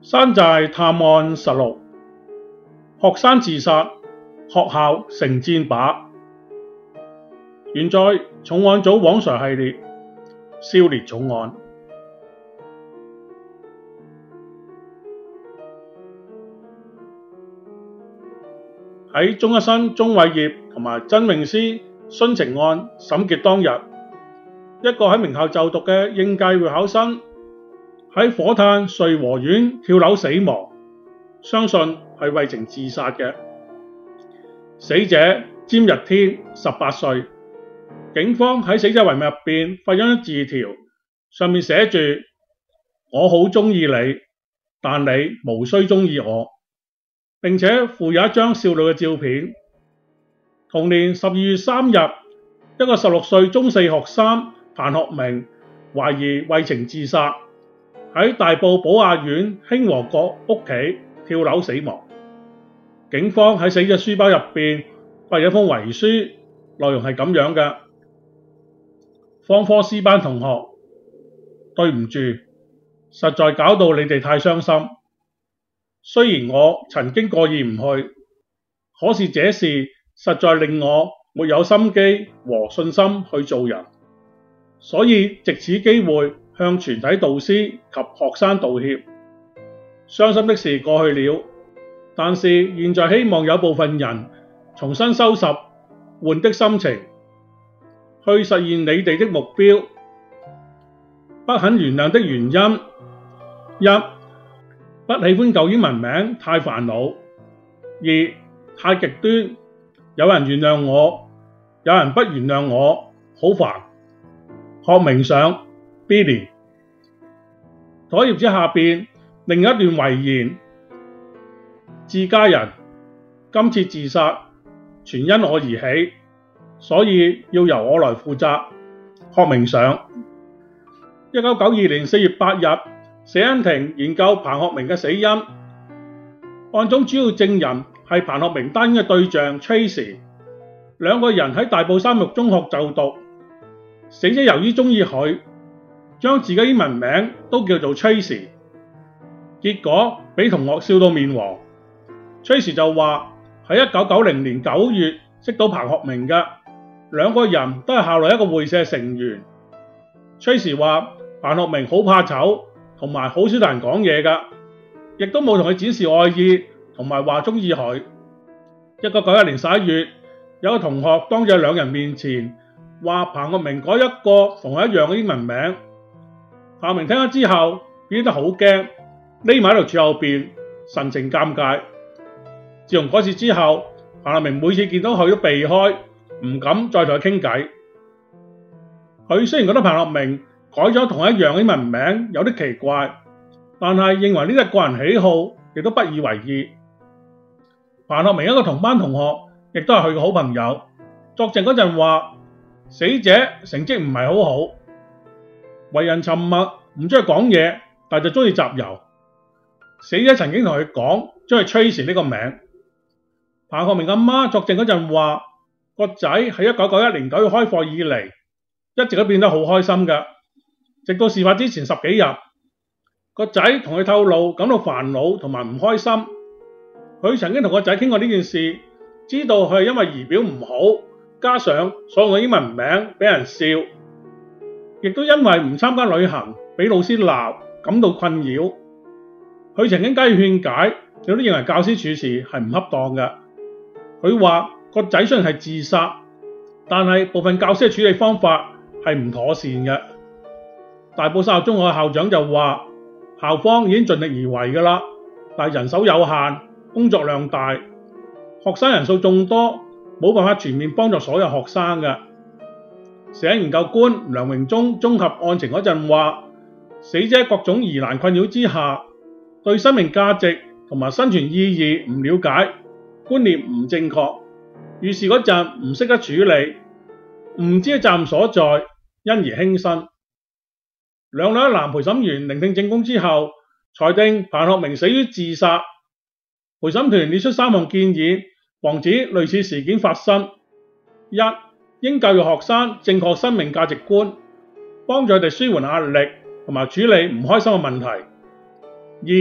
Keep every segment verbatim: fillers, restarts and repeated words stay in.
山寨探案實錄：學生自殺，學校成箭靶。原載重案組往常系列，少年重案。喺鍾一新、鍾偉業同埋曾詠詩殉情案審結當日，一個喺名校就讀嘅應屆會考生喺火炭瑞和苑跳樓死亡，相信係為情自殺嘅。死者詹日天，十八歲。警方喺死者遺物入邊發現咗字條，上面寫住：我好鍾意你，但你無需鍾意我。並且附有一張少女嘅照片。同年十二月三日，一個十六歲中四學生彭學明懷疑為情自殺，喺大埔寶雅苑興和閣屋企跳樓死亡。警方喺死者書包入邊發現一封遺書，內容係咁樣嘅：方科 C 班同學，對唔住，實在搞到你哋太傷心。雖然我曾經過意唔去，可是這事實在令我沒有心機和信心去做人，所以藉此機會向全體導師及學生道歉。傷心的事過去了，但是現在希望有部分人重新收拾換的心情，去實現你哋的目標。不肯原諒的原因：一、不喜歡舊英文名太煩惱；二、太極端，有人原諒我，有人不原諒我，好煩。學名上 Billy。妥頁之下邊另一段遺言：致家人，今次自殺全因我而起，所以要由我來負責。學名上。一九九二年四月八日，死因庭研究彭學明嘅死因。案中主要證人係彭學明單戀嘅對象 Tracy， 兩個人喺大埔三育中學就讀。死者由於鍾意佢，將自己英文名都叫做 Tracy， 結果俾同學笑到面黃。Tracy 就話喺一九九零年九月識到彭學明嘅，兩個人都係校內一個會社成員。Tracy 話彭學明好怕醜，同埋好少同人講嘢㗎，亦都冇同佢展示愛意，同埋話鍾意佢。一九九一年十一月，有個同學當住兩人面前話彭學明改一個同佢一樣嘅英文名。彭學明聽咗之後變得好驚，匿埋喺條柱後邊，神情尷尬。自從嗰次之後，彭學明每次見到佢都避開，唔敢再同佢傾偈。佢雖然覺得彭學明改咗同一樣英文名有啲奇怪，但係認為呢啲係個人喜好，亦都不以為意。彭學明一個同班同學，亦都係佢嘅好朋友，作證嗰陣話，死者成績唔係好好，為人沉默，唔中意講嘢，但係就中意集郵。死者曾經同佢講，中意 Tracy 呢個名。彭學明阿媽作證嗰陣話，個仔喺一九九一年九月開課以嚟，一直都變得好開心㗎。直到事發之前十幾日，個仔同佢透露感到煩惱同埋唔開心。佢曾經同個仔傾過呢件事，知道佢係因為儀表唔好，加上所用嘅英文名俾人笑，亦都因為唔參加旅行俾老師鬧，感到困擾。佢曾經加以勸解，亦都認為教師處事係唔恰當嘅。佢話個仔雖然係自殺，但係部分教師嘅處理方法係唔妥善嘅。大埔三育中學嘅校長就話，校方已經盡力而為㗎啦，但係人手有限，工作量大，學生人數眾多，冇辦法全面幫助所有學生嘅。死因研究官梁榮忠綜合案情嗰陣話，死者各種疑難困擾之下，對生命價值同埋生存意義唔了解，觀念唔正確，遇事嗰陣唔識得處理，唔知責任所在，因而輕生。兩女一男陪審員聆聽證供之後，裁定彭學明死於自殺。陪審團列出三項建議，防止類似事件發生：一、應教育學生正確生命價值觀，幫助佢哋舒緩壓力同埋處理唔開心嘅問題；二、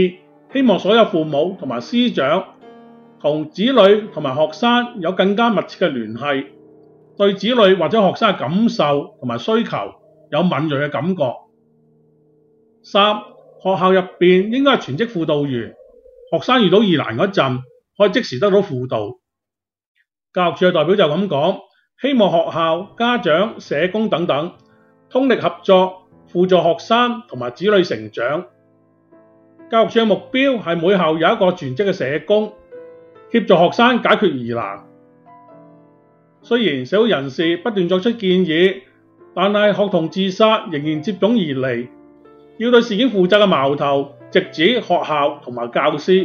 希望所有父母同埋師長同子女同埋學生有更加密切嘅聯繫，對子女或者學生嘅感受同埋需求有敏銳嘅感覺。三、學校入邊應該係全職輔導員，學生遇到疑難嗰陣可以即時得到輔導。教育處嘅代表就咁講，希望學校、家長、社工等等通力合作，輔助學生同埋子女成長。教育處嘅目標係每校有一個全職嘅社工，協助學生解決疑難。雖然社會人士不斷作出建議，但係學童自殺仍然接踵而嚟，要對事件負責嘅矛頭直指學校同埋教師。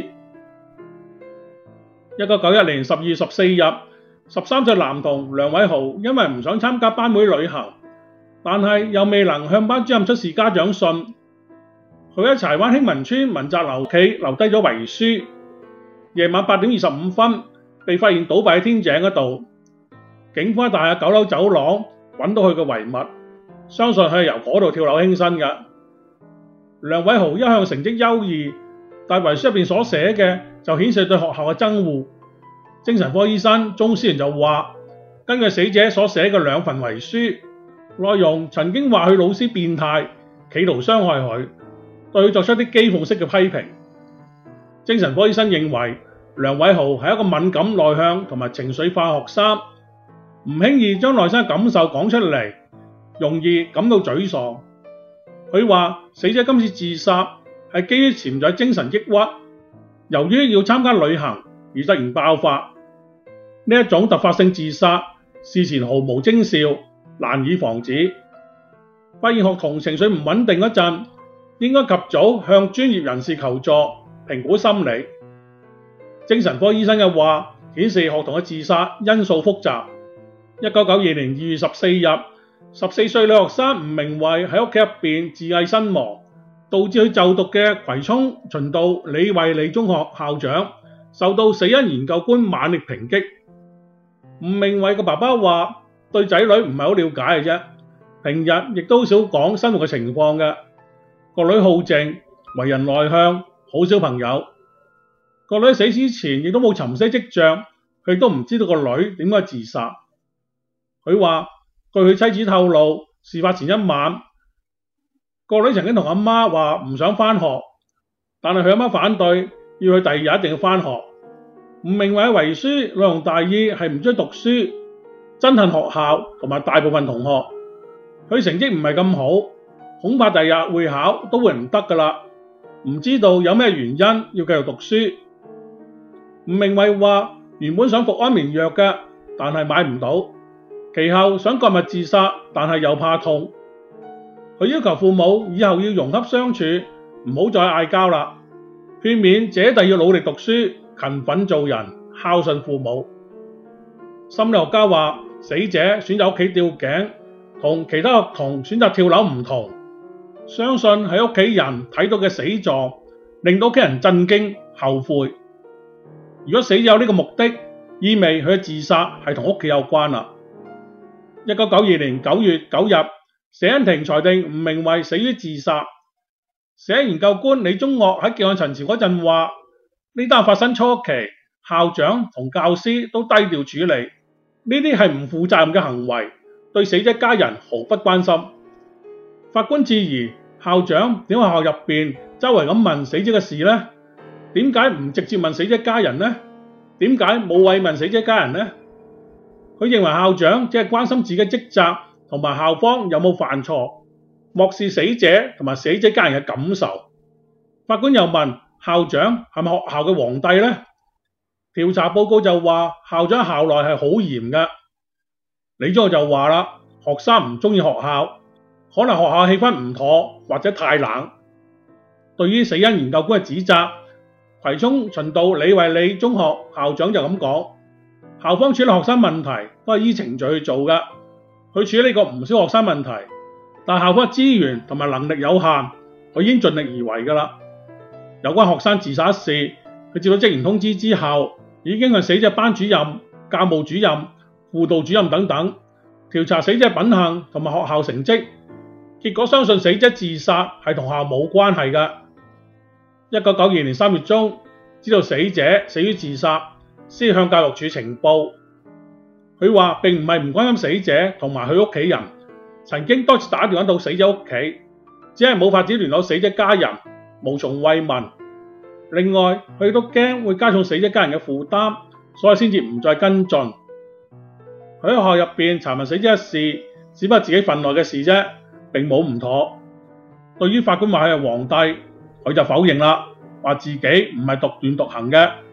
一九九一年十二月十四日，十三歲男童梁偉豪因為唔想參加班會旅行，但係又未能向班主任出示家長信，佢喺柴灣興民村民宅樓企留低咗遺書。夜晚八點二十五分被發現倒斃喺天井嗰度，警方喺大廈九樓走廊揾到佢嘅遺物，相信佢係由嗰度跳樓輕生嘅。梁偉豪一向成績優異，但遺書入邊所寫嘅就顯示對學校嘅憎惡。精神科醫生鐘思源就話，根據死者所寫嘅兩份遺書，內容曾經話佢老師變態，企圖傷害佢，對佢作出啲譏諷式嘅批評。精神科醫生認為梁偉豪係一個敏感內向同埋情緒化學生，唔輕易將內心嘅感受講出嚟，容易感到沮喪。佢話死者今次自殺係基於潛在精神抑鬱，由於要參加旅行而突然爆發。呢一種突發性自殺事前毫無徵兆，難以防止。發現學童情緒唔穩定嗰陣，應該及早向專業人士求助，評估心理。精神科醫生嘅話顯示學童嘅自殺因素複雜。一九九二年二月十四日，十四歲女學生吳明慧喺屋企入邊自縊身亡，導致佢就讀嘅葵涌循道李惠利中學校長受到死因研究官猛烈抨擊。吳明慧嘅爸爸話對仔女唔係好了解嘅啫，平日亦都少講生活嘅情況嘅。個女好靜，為人內向，好少朋友。個女死之前亦都冇尋死跡象，佢都唔知道個女點解自殺。佢話據佢妻子透露，事發前一晚，個女曾經同阿媽話唔想返學，但係佢阿媽反對，要佢第二日一定要返學。吳明慧嘅遺書內容大意係唔中意讀書，憎恨學校同埋大部分同學。佢成績唔係咁好，恐怕第二日會考都會唔得噶啦。唔知道有咩原因要繼續讀書。吳明慧話原本想服安眠藥嘅，但係買唔到。其後想割脈自殺，但係又怕痛。佢要求父母以後要融洽相處，唔好再嗌交啦。勸勉姐弟要努力讀書，勤奮做人，孝順父母。心理學家話，死者選擇屋企吊頸，同其他學童選擇跳樓唔同。相信喺屋企人睇到嘅死狀，令到屋企人震驚後悔。如果死者有呢個目的，意味佢嘅自殺係同屋企有關啦。一九九二年九月九日，死因庭裁定吳明慧死於自殺。死因研究官李宗岳喺結案陳詞嗰陣話，呢單發生初期，校長同教師都低調處理，呢啲係唔負責任嘅行為，對死者家人毫不關心。法官質疑校長點解學校入邊周圍咁問死者嘅事呢？點解唔直接問死者家人呢？點解冇慰問死者家人呢？佢認為校長只係關心自己嘅職責同埋校方有冇犯錯，漠視死者同埋死者家人嘅感受。法官又問校長係咪學校嘅皇帝呢？調查報告就話校長校內係好嚴嘅。李宗岳就話啦，學生唔中意學校，可能學校氣氛唔妥或者太冷。對於死因研究官嘅指責，葵涌循道李惠利中學校長就咁講，校方處理學生問題都係依程序去做嘅，佢處理過唔少學生問題，但校方嘅資源同埋能力有限，佢已經盡力而為㗎啦。有關學生自殺一事，佢接到職員通知之後，已經向死者班主任、教務主任、輔導主任等等調查死者品行同埋學校成績，結果相信死者自殺係同學校冇關係㗎。 一九九二年三月中，知道死者死於自殺，先向教育處呈報。佢話並唔係唔關心死者同埋佢屋企人，曾經多次打電話到死者屋企，只係冇法子聯絡死者家人，無從慰問。另外，佢亦都驚會加重死者家人嘅負擔，所以先至唔再跟進。佢喺學校入邊查問死者一事，只不過自己份內嘅事啫，並冇唔妥。對於法官話佢係皇帝，佢就否認啦，話自己唔係獨斷獨行嘅。